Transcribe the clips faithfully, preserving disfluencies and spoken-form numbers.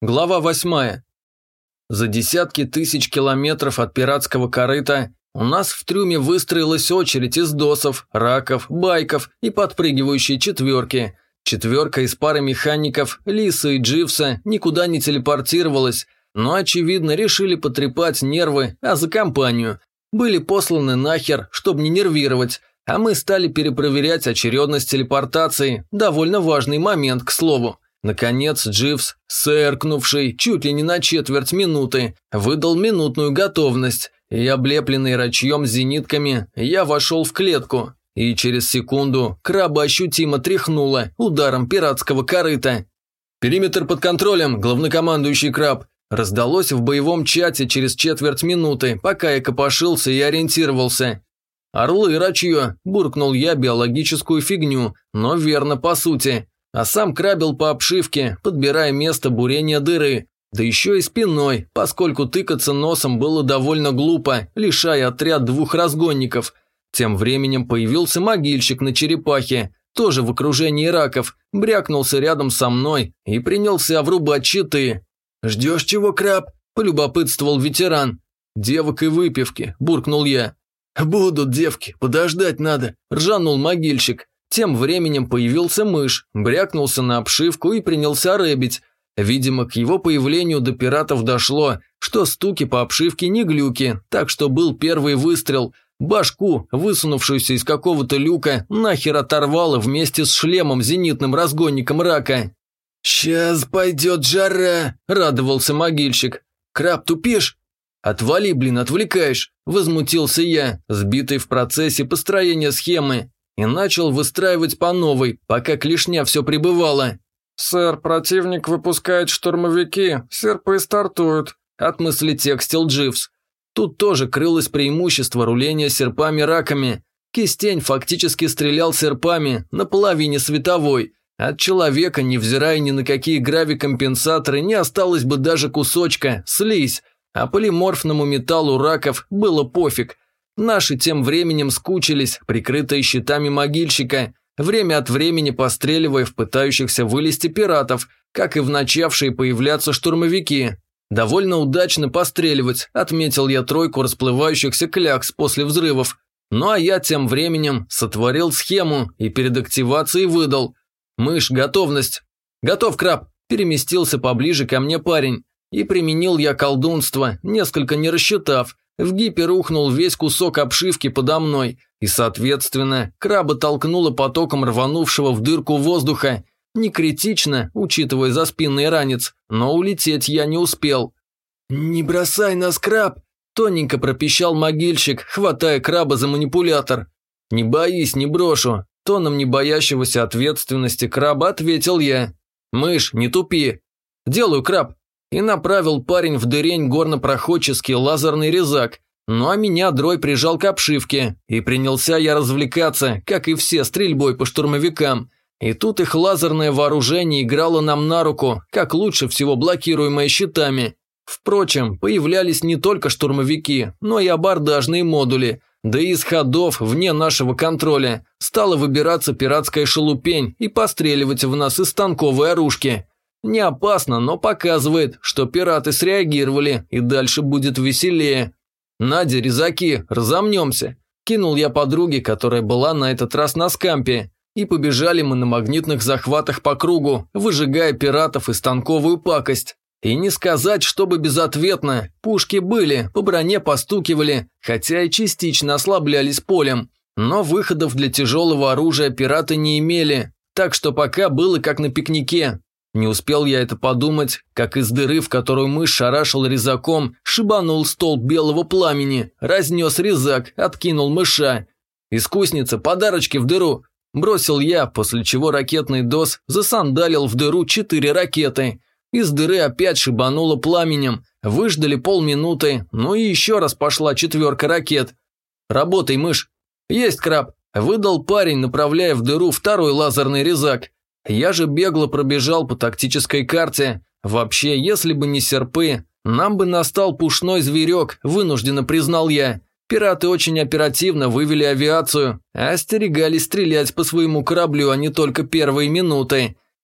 Глава восьмая. За десятки тысяч километров от пиратского корыта у нас в трюме выстроилась очередь из досов, раков, байков и подпрыгивающей четверки. Четверка из пары механиков, Лиса и Дживса, никуда не телепортировалась, но, очевидно, решили потрепать нервы, а за компанию. Были посланы нахер, чтобы не нервировать, а мы стали перепроверять очередность телепортации, довольно важный момент, к слову. Наконец Дживс, сэркнувший чуть ли не на четверть минуты, выдал минутную готовность, и, облепленный рачьем с зенитками, я вошел в клетку, и через секунду краба ощутимо тряхнуло ударом пиратского корыта. «Периметр под контролем, главнокомандующий краб», раздалось в боевом чате через четверть минуты, пока я копошился и ориентировался. «Орлы рачье», – буркнул я биологическую фигню, но верно по сути. А сам крабил по обшивке, подбирая место бурения дыры, да еще и спиной, поскольку тыкаться носом было довольно глупо, лишая отряд двух разгонников. Тем временем появился могильщик на черепахе, тоже в окружении раков, брякнулся рядом со мной и принялся врубать щиты. «Ждешь чего, краб?» – полюбопытствовал ветеран. «Девок и выпивки», – буркнул я. «Будут девки, подождать надо», – ржанул могильщик. Тем временем появился мышь, брякнулся на обшивку и принялся рэбить. Видимо, к его появлению до пиратов дошло, что стуки по обшивке не глюки, так что был первый выстрел. Башку, высунувшуюся из какого-то люка, нахер оторвало вместе с шлемом зенитным разгонником рака. «Сейчас пойдет жара», – радовался могильщик. «Краб, тупишь?» «Отвали, блин, отвлекаешь», – возмутился я, сбитый в процессе построения схемы. И начал выстраивать по новой, пока клешня все прибывала. «Сэр, противник выпускает штурмовики, серпы стартуют», – от мысли текстил Дживс. Тут тоже крылось преимущество руления серпами-раками. Кистень фактически стрелял серпами на половине световой. От человека, невзирая ни на какие гравикомпенсаторы, не осталось бы даже кусочка, слизь, а полиморфному металлу раков было пофиг. Наши тем временем скучились, прикрытые щитами могильщика, время от времени постреливая в пытающихся вылезти пиратов, как и в начавшие появляться штурмовики. «Довольно удачно постреливать», – отметил я тройку расплывающихся клякс после взрывов. Ну а я тем временем сотворил схему и перед активацией выдал. «Мышь, готовность». «Готов, краб», – переместился поближе ко мне парень. И применил я колдунство, несколько не рассчитав. В гипе рухнул весь кусок обшивки подо мной, и, соответственно, краба толкнуло потоком рванувшего в дырку воздуха. Не критично, учитывая заспинный ранец, но улететь я не успел. «Не бросай нас, краб!» – тоненько пропищал могильщик, хватая краба за манипулятор. «Не боись, не брошу!» – тоном не боящегося ответственности краба ответил я. «Мышь, не тупи!» «Делаю, краб!» И направил парень в дырень горнопроходческий лазерный резак. Ну а меня дрой прижал к обшивке, и принялся я развлекаться, как и все, стрельбой по штурмовикам. И тут их лазерное вооружение играло нам на руку, как лучше всего блокируемое щитами. Впрочем, появлялись не только штурмовики, но и абордажные модули. Да и из ходов, вне нашего контроля, стала выбираться пиратская шелупень и постреливать в нас из танковой оружки. Не опасно, но показывает, что пираты среагировали, и дальше будет веселее. «Надя, резаки, разомнемся!» – кинул я подруге, которая была на этот раз на скампе. И побежали мы на магнитных захватах по кругу, выжигая пиратов и станковую пакость. И не сказать, чтобы безответно. Пушки были, по броне постукивали, хотя и частично ослаблялись полем. Но выходов для тяжелого оружия пираты не имели, так что пока было как на пикнике. Не успел я это подумать, как из дыры, в которую мышь шарашил резаком, шибанул столб белого пламени, разнес резак, откинул мыша. «Искусница, подарочки в дыру!» Бросил я, после чего ракетный ДОС засандалил в дыру четыре ракеты. Из дыры опять шибануло пламенем, выждали полминуты, ну и еще раз пошла четверка ракет. «Работай, мышь!» «Есть, краб!» Выдал парень, направляя в дыру второй лазерный резак. Я же бегло пробежал по тактической карте. Вообще, если бы не серпы, нам бы настал пушной зверек, вынужденно признал я. Пираты очень оперативно вывели авиацию, а остерегались стрелять по своему кораблю, а не только первые минуты.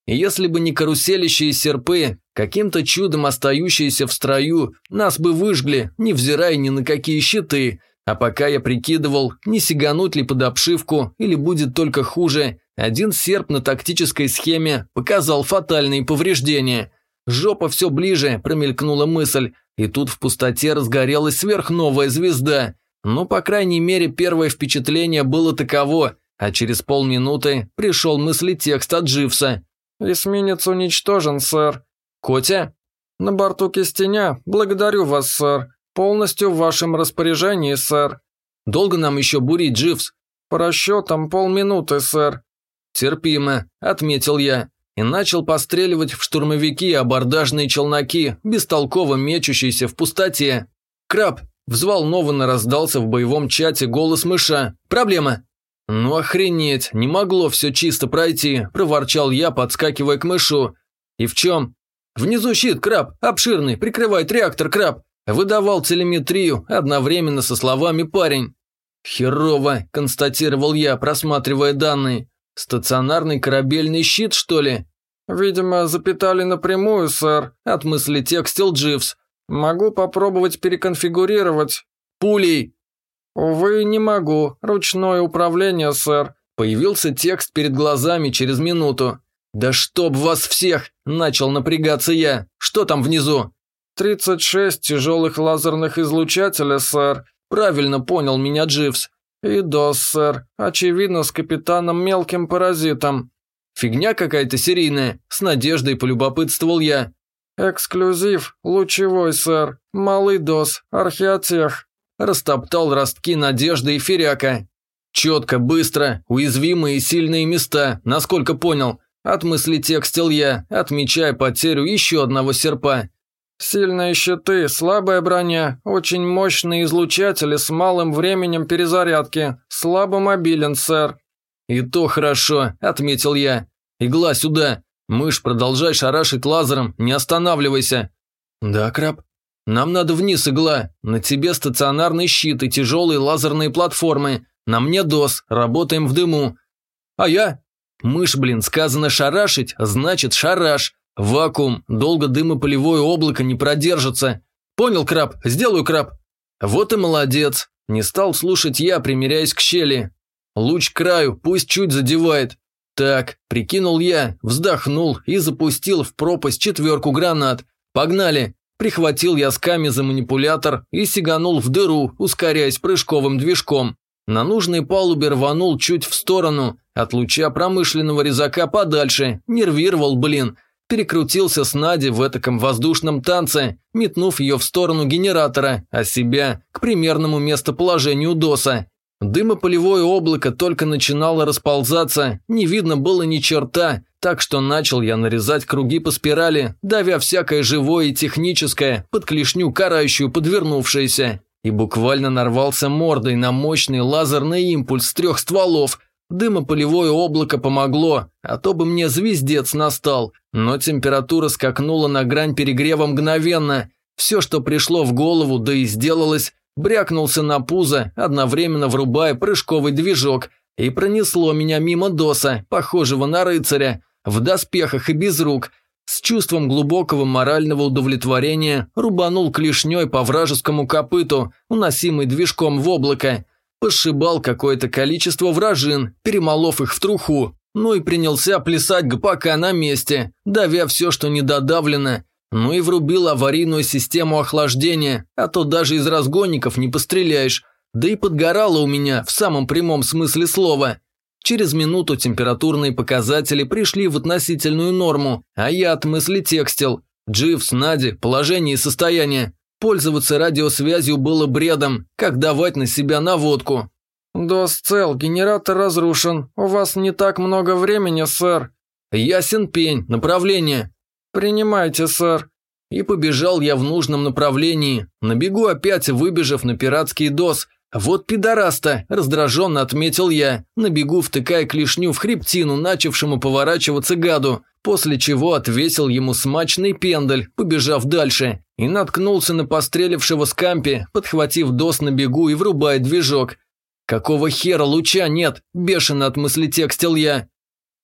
И если бы не каруселищие серпы, каким-то чудом остающиеся в строю, нас бы выжгли, невзирая ни на какие щиты. А пока я прикидывал, не сигануть ли под обшивку или будет только хуже, один серп на тактической схеме показал фатальные повреждения. Жопа все ближе, промелькнула мысль, и тут в пустоте разгорелась сверхновая звезда. Ну, по крайней мере, первое впечатление было таково, а через полминуты пришел мыслетекст от Дживса. «Эсминец уничтожен, сэр». «Котя?» «На борту Кистеня. Благодарю вас, сэр. Полностью в вашем распоряжении, сэр». «Долго нам еще бурить, Дживс?» «По расчетам полминуты, сэр». «Терпимо», – отметил я, и начал постреливать в штурмовики и абордажные челноки, бестолково мечущиеся в пустоте. «Краб!» – взволнованно раздался в боевом чате голос мыша. «Проблема!» «Ну охренеть, не могло все чисто пройти», – проворчал я, подскакивая к мышу. «И в чем?» «Внизу щит, Краб, обширный, прикрывает реактор, Краб», – выдавал телеметрию одновременно со словами парень. «Херово», – констатировал я, просматривая данные. «Стационарный корабельный щит, что ли?» «Видимо, запитали напрямую, сэр», – от мысли текстил Дживс. «Могу попробовать переконфигурировать». «Пулей!» «Увы, не могу. Ручное управление, сэр». Появился текст перед глазами через минуту. «Да чтоб вас всех!» – начал напрягаться я. «Что там внизу?» «тридцать шесть тяжелых лазерных излучателей, сэр». Правильно понял меня Дживс. «И дос, сэр. Очевидно, с капитаном Мелким Паразитом». «Фигня какая-то серийная», – с надеждой полюбопытствовал я. «Эксклюзив. Лучевой, сэр. Малый дос. Археотех». Растоптал ростки надежды и феряка. «Четко, быстро, уязвимые и сильные места, насколько понял». От мысли текстил я, отмечая потерю еще одного серпа. «Сильные щиты, слабая броня, очень мощные излучатели с малым временем перезарядки, слабо мобилен, сэр». «И то хорошо», – отметил я. «Игла сюда. Мышь, продолжай шарашить лазером, не останавливайся». «Да, Краб?» «Нам надо вниз, Игла. На тебе стационарный щит и тяжелые лазерные платформы. На мне дос, работаем в дыму». «А я?» «Мышь, блин, сказано шарашить, значит шараш. Вакуум, долго дымополевое облако не продержится. Понял, Краб, сделаю, Краб». «Вот и молодец». Не стал слушать я, примиряясь к щели. «Луч к краю, пусть чуть задевает». «Так», прикинул я, вздохнул и запустил в пропасть четверку гранат. «Погнали». Прихватил я с камеза манипулятор и сиганул в дыру, ускоряясь прыжковым движком. На нужной палубе рванул чуть в сторону, от луча промышленного резака подальше, нервировал, блин. Перекрутился с Нади в этаком воздушном танце, метнув ее в сторону генератора, а себя к примерному местоположению доса. Дымополевое облако только начинало расползаться, не видно было ни черта, так что начал я нарезать круги по спирали, давя всякое живое и техническое под клешню, карающую подвернувшееся, и буквально нарвался мордой на мощный лазерный импульс с трех стволов. Дымополевое облако помогло, а то бы мне звездец настал, но температура скакнула на грань перегрева мгновенно. Все, что пришло в голову, да и сделалось, брякнулся на пузо, одновременно врубая прыжковый движок, и пронесло меня мимо доса, похожего на рыцаря, в доспехах и без рук. С чувством глубокого морального удовлетворения рубанул клешней по вражескому копыту, уносимый движком в облако. Пошибал какое-то количество вражин, перемолов их в труху, ну и принялся плясать ГПК на месте, давя все, что недодавлено. Ну и врубил аварийную систему охлаждения, а то даже из разгонников не постреляешь. Да и подгорало у меня в самом прямом смысле слова. Через минуту температурные показатели пришли в относительную норму, а я от мысли текстил. Дживс, Нади, положение и состояние. Пользоваться радиосвязью было бредом, как давать на себя наводку. «Дос цел, генератор разрушен. У вас не так много времени, сэр». «Ясен пень, направление». «Принимайте, сэр». И побежал я в нужном направлении, на бегу опять выбежав на пиратский дос. «Вот пидораста!» – раздраженно отметил я, на бегу втыкая клешню в хребтину, начавшему поворачиваться гаду, после чего отвесил ему смачный пендаль, побежав дальше, и наткнулся на пострелившего скампи, подхватив дос на бегу и врубая движок. «Какого хера луча нет?» – бешено отмыслетекстил я.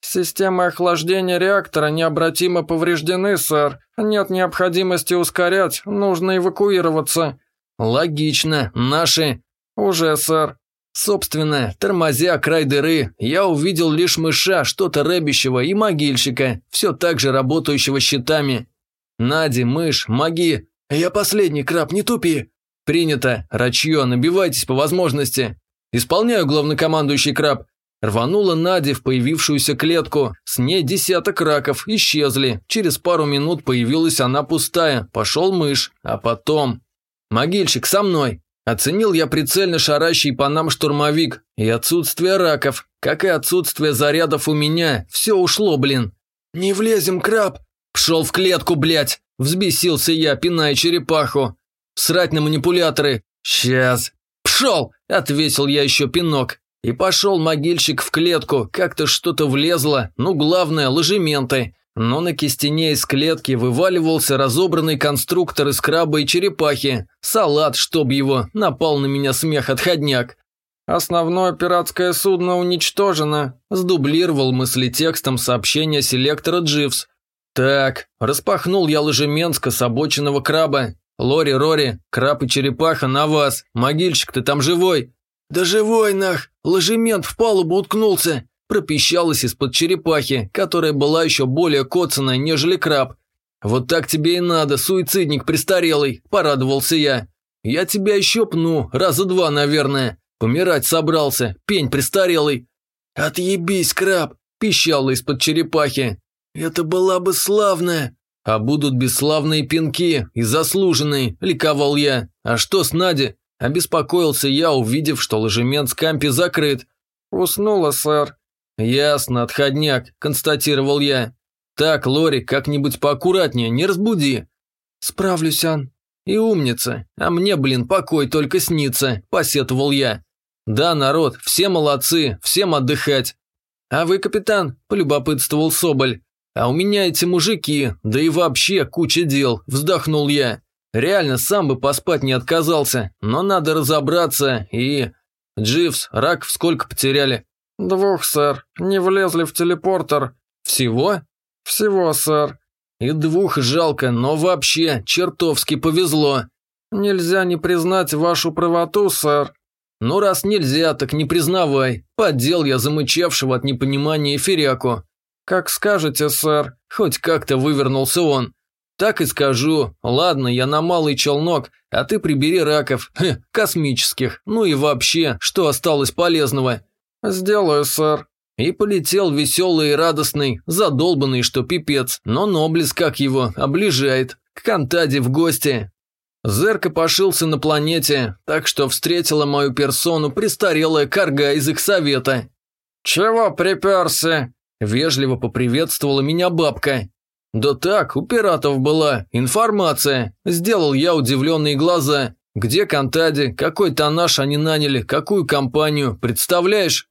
Системы охлаждения реактора необратимо повреждены, сэр. Нет необходимости ускорять, нужно эвакуироваться». «Логично, наши...» «Уже, сэр». Собственно, тормозя край дыры, я увидел лишь мыша, что-то рэбящего и могильщика, все так же работающего щитами. «Нади, мышь, маги...» «Я последний, краб, не тупи!» «Принято, рачье, набивайтесь по возможности!» «Исполняю, главнокомандующий краб!» Рванула Нади в появившуюся клетку, с ней десяток раков исчезли, через пару минут появилась она пустая, пошел мышь, а потом... «Могильщик, со мной!» Оценил я прицельно шарящий по нам штурмовик, и отсутствие раков, как и отсутствие зарядов у меня, все ушло, блин. «Не влезем, краб!» «Пшел в клетку, блядь!» Взбесился я, пиная черепаху. «Срать на манипуляторы!» «Сейчас!» «Пшел!» – отвесил я еще пинок. И пошел могильщик в клетку, как-то что-то влезло, ну главное – ложементы. Но на кистене из клетки вываливался разобранный конструктор из краба и черепахи. Салат, чтоб его, напал на меня смех-отходняк. «Основное пиратское судно уничтожено», – сдублировал мыслетекстом сообщение селектора Дживс. «Так, распахнул я ложемент с обоченного краба. Лори, Рори, краб и черепаха на вас. Могильщик, ты там живой?» «Да живой, нах! Ложемент в палубу уткнулся!» Пропищалась из-под черепахи, которая была еще более коцаная, нежели краб. «Вот так тебе и надо, суицидник престарелый», – порадовался я. «Я тебя еще пну, раза два, наверное. Помирать собрался, пень престарелый». «Отъебись, краб», – пищала из-под черепахи. «Это была бы славная». «А будут бесславные пинки и заслуженные», – ликовал я. «А что с Надей?» – обеспокоился я, увидев, что ложемент с кампи закрыт. «Уснула, сэр». «Ясно, отходняк», – констатировал я. «Так, Лори, как-нибудь поаккуратнее, не разбуди». «Справлюсь, Ан». «И умница. А мне, блин, покой только снится», – посетовал я. «Да, народ, все молодцы, всем отдыхать». «А вы, капитан?» – полюбопытствовал Соболь. «А у меня эти мужики, да и вообще куча дел», – вздохнул я. «Реально, сам бы поспать не отказался, но надо разобраться и...» «Дживс, раков сколько потеряли?» «Двух, сэр. Не влезли в телепортер». «Всего?» «Всего, сэр». «И двух жалко, но вообще чертовски повезло». «Нельзя не признать вашу правоту, сэр». «Ну, раз нельзя, так не признавай. Поддел я замычавшего от непонимания эфиряку». «Как скажете, сэр». Хоть как-то вывернулся он. «Так и скажу. Ладно, я на малый челнок, а ты прибери раков. Хе, космических. Ну и вообще, что осталось полезного?» «Сделаю, сэр». И полетел веселый и радостный, задолбанный, что пипец, но Ноблес, как его, оближает, к Кантаде в гости. Зерка пошился на планете, так что встретила мою персону престарелая карга из их совета. «Чего приперся?» – вежливо поприветствовала меня бабка. «Да так, у пиратов была информация», – сделал я удивленные глаза. «Где Кантаде, какой тоннаж они наняли, какую компанию, представляешь?»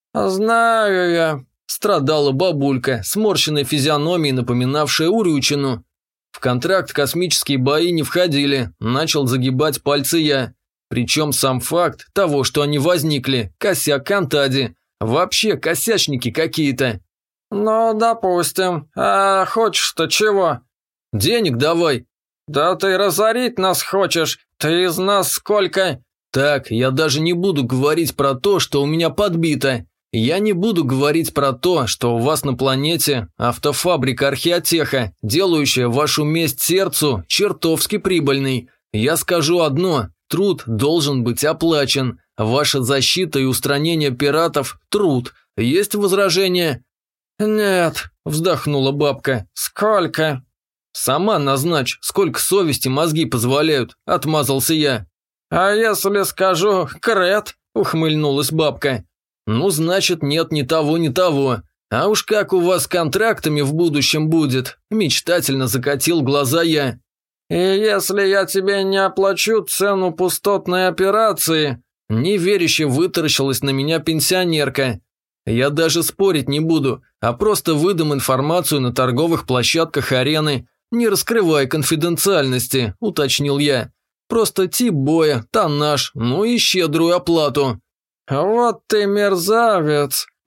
«Знаю я», – страдала бабулька, сморщенной физиономией, напоминавшая урючину. В контракт космические бои не входили, начал загибать пальцы я. Причем сам факт того, что они возникли, косяк Кантаде. Вообще косячники какие-то. «Ну, допустим. А хочешь-то чего?» «Денег давай». «Да ты разорить нас хочешь. Ты из нас сколько?» «Так, я даже не буду говорить про то, что у меня подбито. Я не буду говорить про то, что у вас на планете автофабрика Археотеха, делающая вашу месть сердцу чертовски прибыльной. Я скажу одно – труд должен быть оплачен. Ваша защита и устранение пиратов – труд. Есть возражения?» «Нет», – вздохнула бабка. «Сколько?» «Сама назначь, сколько совести мозги позволяют», – отмазался я. «А если скажу крет?» – ухмыльнулась бабка. «Ну, значит, нет ни того, ни того. А уж как у вас с контрактами в будущем будет?» – мечтательно закатил глаза я. «И если я тебе не оплачу цену пустотной операции?» – неверяще вытаращилась на меня пенсионерка. «Я даже спорить не буду, а просто выдам информацию на торговых площадках арены. Не раскрывай конфиденциальности», – уточнил я. «Просто тип боя, тоннаж, ну и щедрую оплату». «Вот ты мерзавец!» –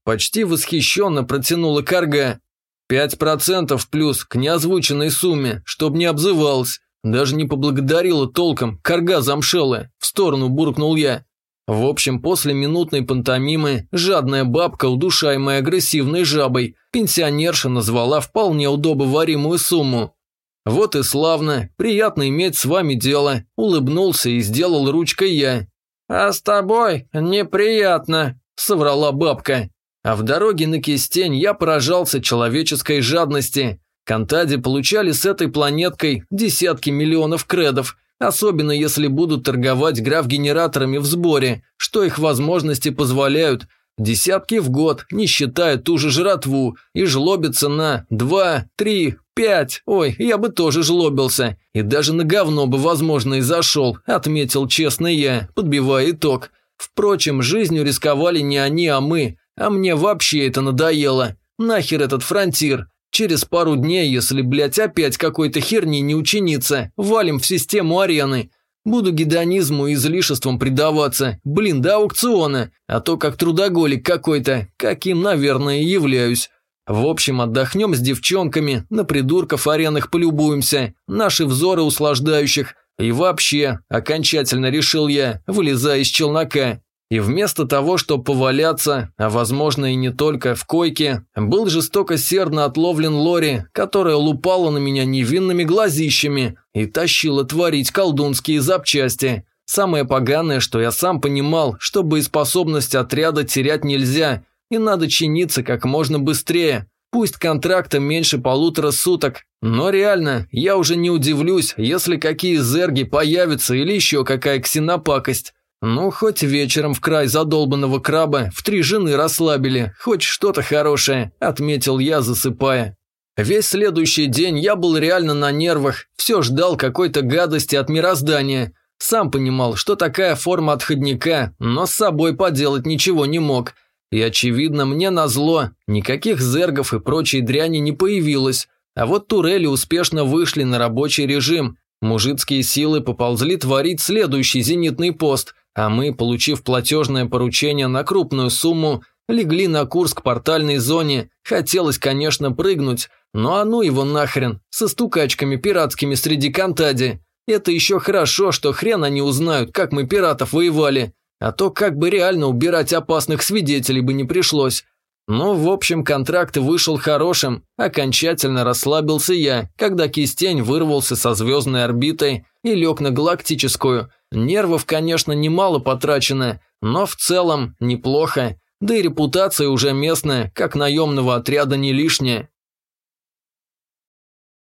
Почти восхищенно протянула Карга. Пять процентов плюс к неозвученной сумме, чтоб не обзывалась. Даже не поблагодарила толком, Карга замшелая, в сторону буркнул я. В общем, после минутной пантомимы жадная бабка, удушаемая агрессивной жабой, пенсионерша назвала вполне удобоваримую сумму. «Вот и славно, приятно иметь с вами дело», – улыбнулся и сделал ручкой я. «А с тобой неприятно», – соврала бабка. А в дороге на Кистень я поражался человеческой жадности. Кантади получали с этой планеткой десятки миллионов кредов, особенно если будут торговать граф-генераторами в сборе, что их возможности позволяют. Десятки в год, не считая ту же жратву, и жлобиться на два, три, пять. Ой, я бы тоже жлобился. И даже на говно бы, возможно, и зашел, отметил честно я, подбивая итог. Впрочем, жизнью рисковали не они, а мы. А мне вообще это надоело. Нахер этот фронтир. Через пару дней, если, блядь, опять какой-то херни не учиниться, валим в систему арены. Буду гедонизму и излишествам предаваться. Блин, до аукциона. А то как трудоголик какой-то, каким, наверное, и являюсь. В общем, отдохнем с девчонками, на придурков аренах полюбуемся, наши взоры услаждающих. И вообще, окончательно решил я, вылезая из челнока. И вместо того, чтобы поваляться, а возможно и не только, в койке, был жестоко-сердно отловлен Лори, которая лупала на меня невинными глазищами и тащила творить колдунские запчасти. Самое поганое, что я сам понимал, что боеспособность отряда терять нельзя, и надо чиниться как можно быстрее. Пусть контракта меньше полутора суток, но реально, я уже не удивлюсь, если какие зерги появятся или еще какая ксенопакость. Ну, хоть вечером в край задолбанного краба в три жены расслабили, хоть что-то хорошее, отметил я, засыпая. Весь следующий день я был реально на нервах, все ждал какой-то гадости от мироздания. Сам понимал, что такая форма отходника, но с собой поделать ничего не мог. И, очевидно, мне назло, никаких зергов и прочей дряни не появилось. А вот турели успешно вышли на рабочий режим. Мужицкие силы поползли творить следующий зенитный пост, а мы, получив платежное поручение на крупную сумму, легли на курс к портальной зоне. Хотелось, конечно, прыгнуть, но а ну его нахрен, со стукачками пиратскими среди Кантади. Это еще хорошо, что хрен они узнают, как мы пиратов воевали, а то как бы реально убирать опасных свидетелей бы не пришлось. Ну, в общем, контракт вышел хорошим, окончательно расслабился я, когда Кистень вырвался со звездной орбитой и лег на галактическую. Нервов, конечно, немало потрачено, но в целом неплохо, да и репутация уже местная, как наемного отряда, не лишняя.